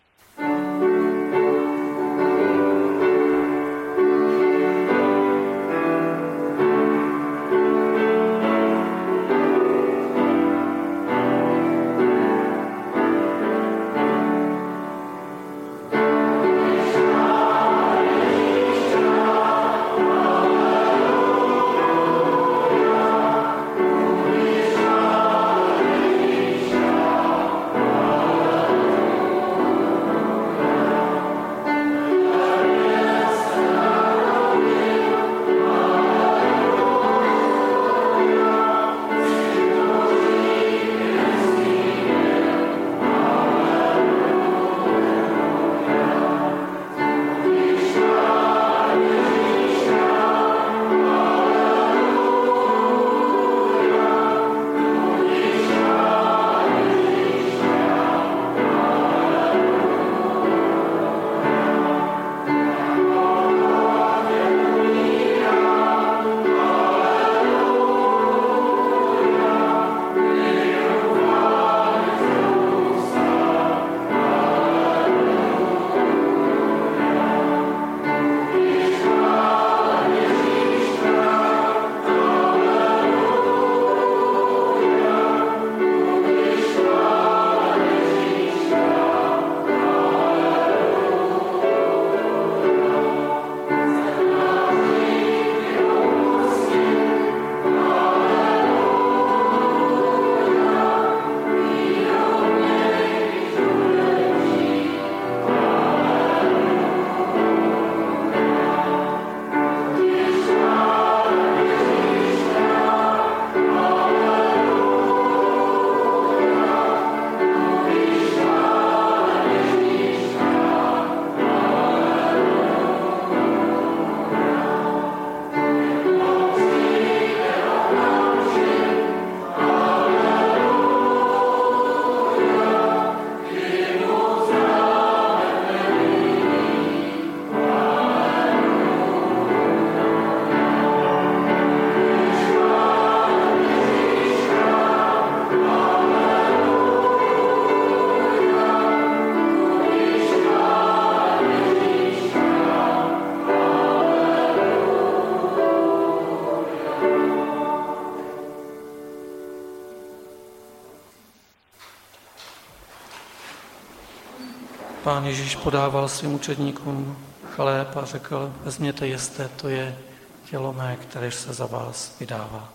Speaker 1: Pán Ježíš podával svým učedníkům chléb a řekl: vezměte, jeste, to je tělo mé, kteréž se za vás vydává.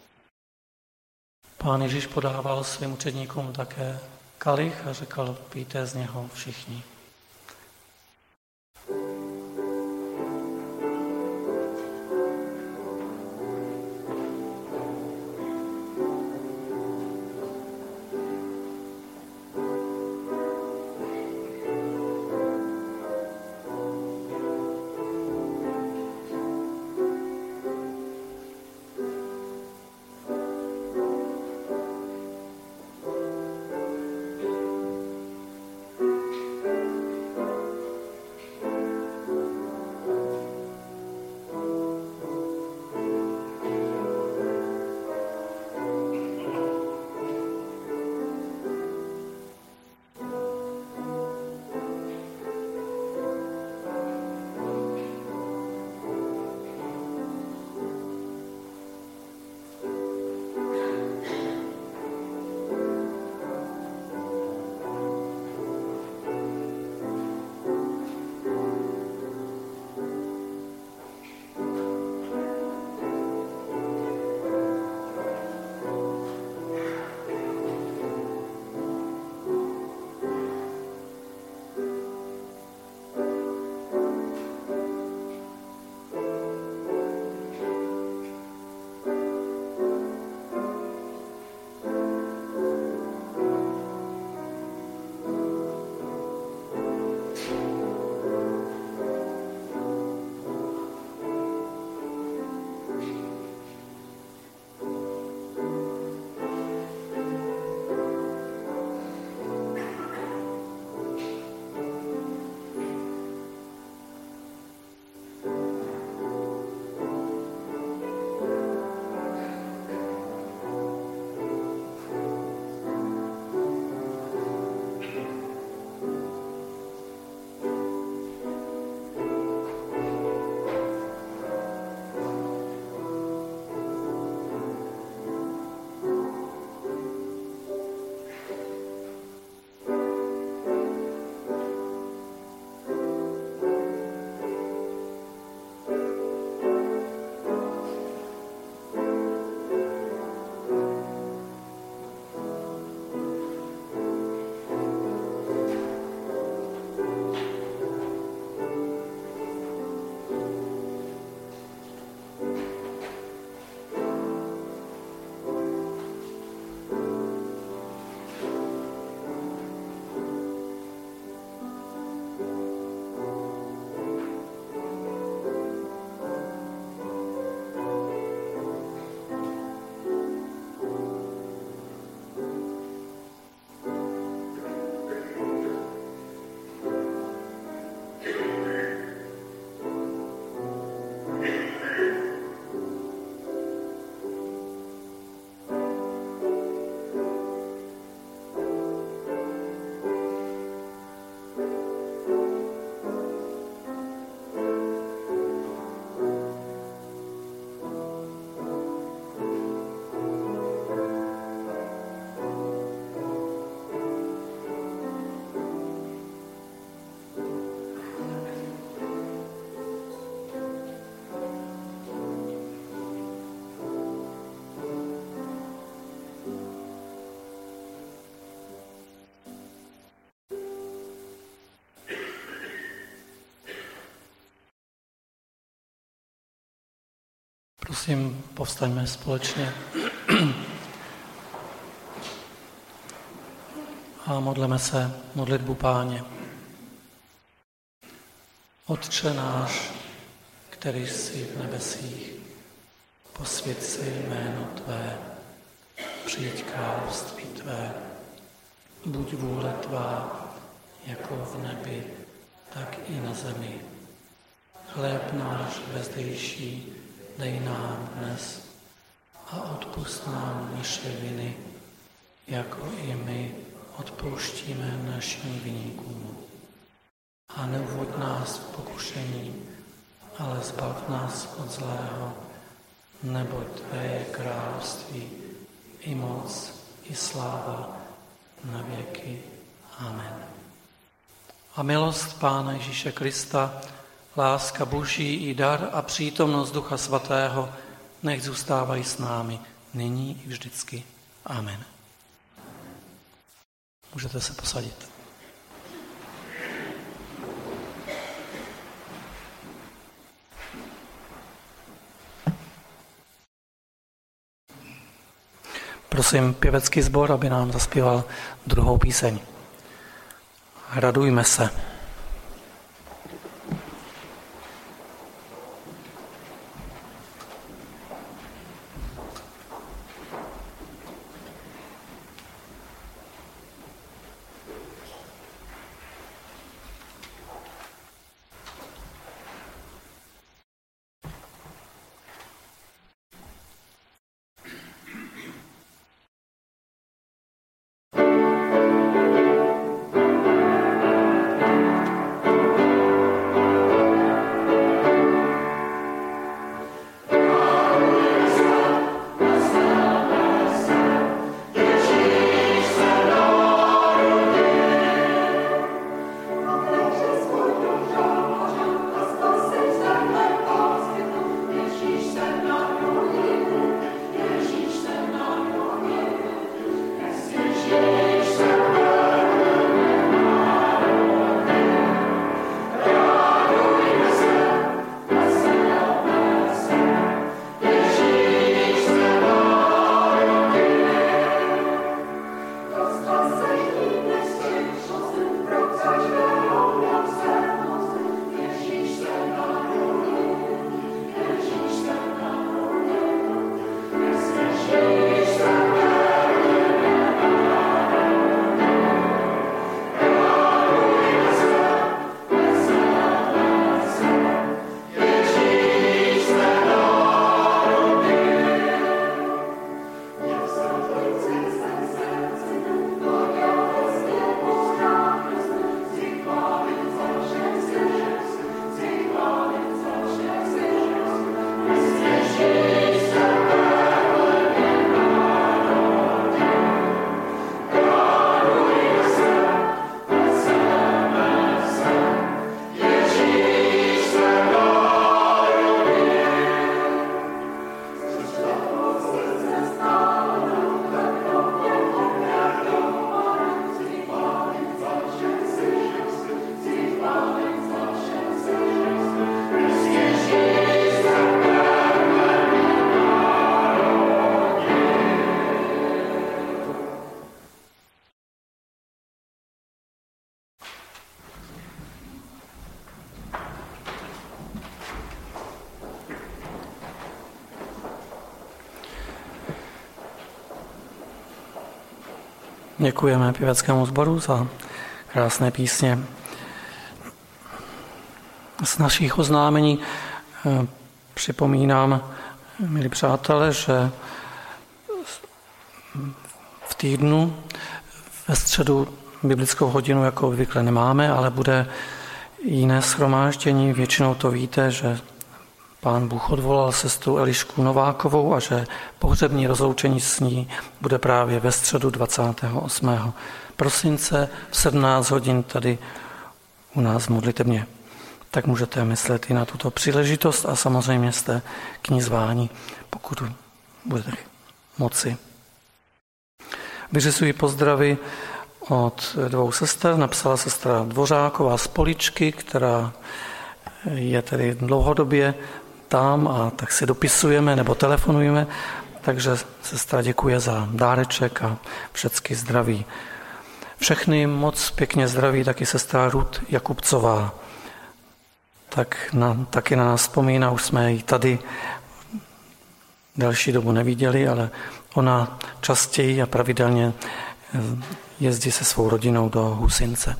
Speaker 1: Pán Ježíš podával svým učedníkům také kalich a řekl: pijte z něho všichni. Prosím, povstaňme společně a modleme se modlitbu Páně. Otče náš, který jsi v nebesích, posvěť si jméno Tvé, přijď království Tvé, buď vůle Tvá, jako v nebi, tak i na zemi. Chléb náš bezdejší dej nám dnes a odpusť nám naše viny, jako i my odpouštíme našim viníkům. A neuvoď nás v pokušení, ale zbav nás od zlého, neboť Tvé je království, i moc, i sláva na věky. Amen. A milost Pána Ježíše Krista, láska Boží i dar a přítomnost Ducha Svatého nech zůstávají s námi nyní i vždycky. Amen. Můžete se posadit. Prosím pěvecký sbor, aby nám zaspíval druhou píseň. Radujme se. Děkujeme pěveckému sboru za krásné písně. Z našich oznámení připomínám, milí přátelé, že v týdnu ve středu biblickou hodinu jako obvykle nemáme, ale bude jiné shromáždění. Většinou to víte, že Pán Bůh odvolal sestru Elišku Novákovou a že pohřební rozloučení s ní bude právě ve středu dvacátého osmého prosince v sedmnáct hodin tady u nás v modlitebně. Tak můžete myslet i na tuto příležitost a samozřejmě jste k ní zváni, pokud budete moci. Vyřizuji pozdravy od dvou sester. Napsala sestra Dvořáková z Poličky, která je tedy dlouhodobě tam a tak si dopisujeme nebo telefonujeme, takže sestra děkuje za dáreček a všechny zdraví. Všechny moc pěkně zdraví taky sestra Ruth Jakubcová. Tak na, taky na nás vzpomíná, už jsme ji tady delší dobu neviděli, ale ona častěji a pravidelně jezdí se svou rodinou do Husince.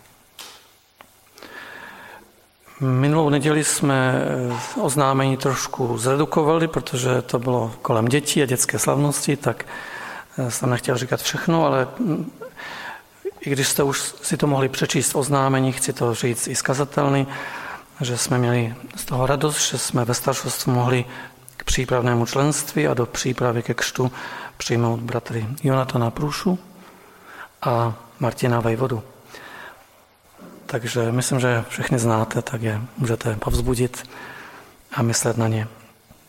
Speaker 1: Minulou neděli jsme oznámení trošku zredukovali, protože to bylo kolem dětí a dětské slavnosti, tak jsem nechtěl říkat všechno, ale i když jste už si to mohli přečíst v oznámení, chci to říct i skazatelný, že jsme měli z toho radost, že jsme ve staršostvu mohli k přípravnému členství a do přípravy ke křtu přijmout bratry Jonatana Průšu a Martina Vejvodu. Takže myslím, že všechny znáte, tak je můžete povzbudit a myslet na ně.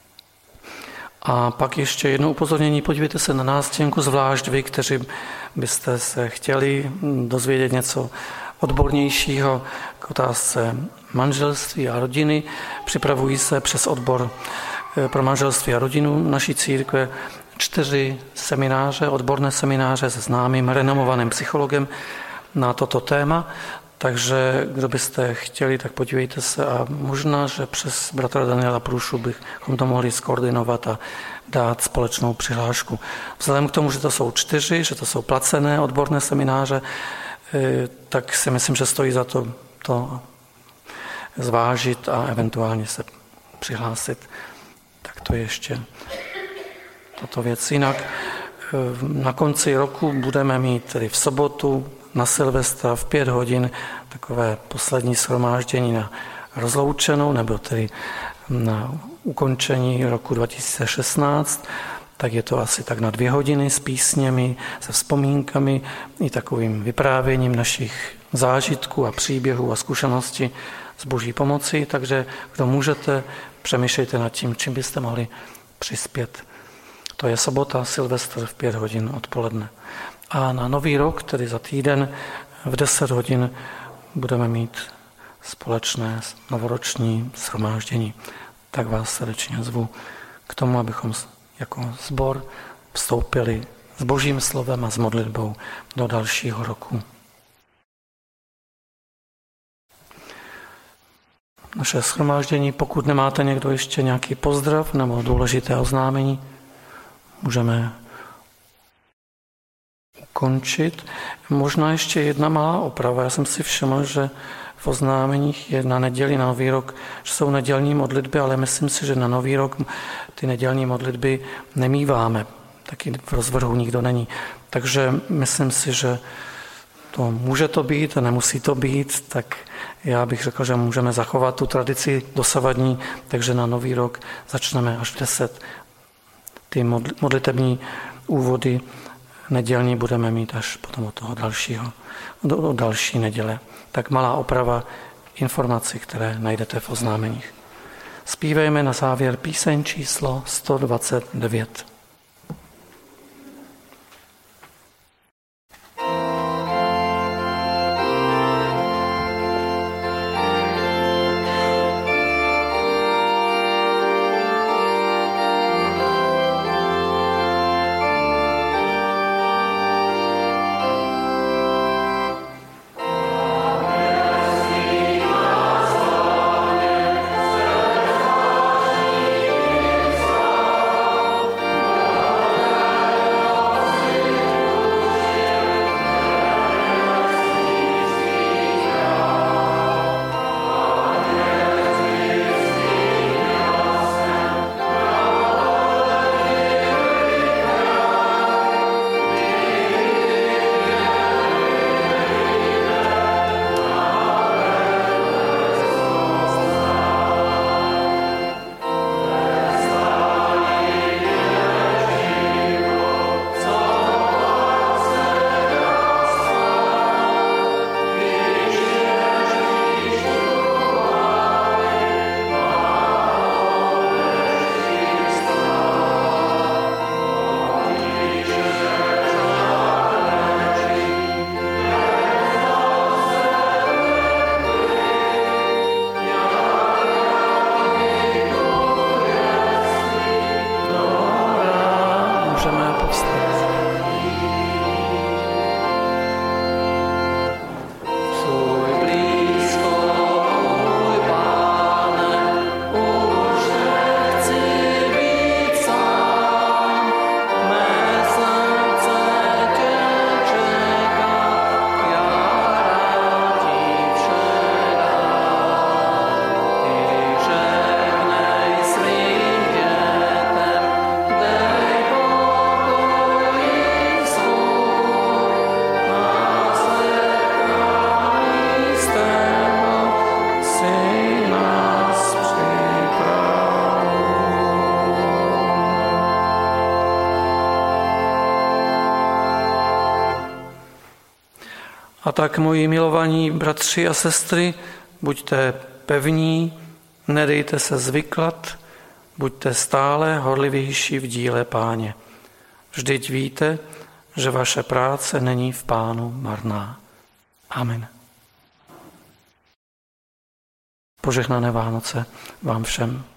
Speaker 1: A pak ještě jedno upozornění, podívejte se na nástěnku, zvlášť vy, kteří byste se chtěli dozvědět něco odbornějšího k otázce manželství a rodiny. Připravují se přes odbor pro manželství a rodinu naší církve čtyři semináře, odborné semináře se známým renomovaným psychologem na toto téma. Takže kdo byste chtěli, tak podívejte se a možná, že přes bratra Daniela Průšu bychom to mohli skoordinovat a dát společnou přihlášku. Vzhledem k tomu, že to jsou čtyři, že to jsou placené odborné semináře, tak si myslím, že stojí za to, to zvážit a eventuálně se přihlásit. Tak to je ještě tato věc. Jinak na konci roku budeme mít tedy v sobotu na Silvestra v pět hodin takové poslední shromáždění na rozloučenou, nebo tedy na ukončení roku dva tisíce šestnáct, tak je to asi tak na dvě hodiny s písněmi, se vzpomínkami i takovým vyprávěním našich zážitků a příběhů a zkušeností s Boží pomocí, takže kdo můžete, přemýšlejte nad tím, čím byste mohli přispět. To je sobota, Silvestr v pět hodin odpoledne. A na nový rok, tedy za týden, v deset hodin budeme mít společné novoroční shromáždění. Tak vás srdečně zvu k tomu, abychom jako sbor vstoupili s Božím slovem a s modlitbou do dalšího roku. Naše shromáždění, pokud nemáte někdo ještě nějaký pozdrav nebo důležité oznámení, můžeme ukončit. Možná ještě jedna malá oprava. Já jsem si všiml, že v oznámeních je na neděli, na nový rok, že jsou nedělní modlitby, ale myslím si, že na nový rok ty nedělní modlitby nemíváme. Taky v rozvrhu nikdo není. Takže myslím si, že to může to být a nemusí to být, tak já bych řekl, že můžeme zachovat tu tradici dosavadní, takže na nový rok začneme až v deset. Ty modlitební úvody nedělní budeme mít až potom od toho dalšího, do další neděle. Tak malá oprava informací, které najdete v oznámeních. Zpívejme na závěr píseň číslo sto dvacet devět.
Speaker 2: Amen.
Speaker 1: tak, moji milovaní bratři a sestry, buďte pevní, nedejte se zvyklat, buďte stále horlivější v díle Páně. Vždyť víte, že vaše práce není v Pánu marná. Amen. Požehnané Vánoce vám všem.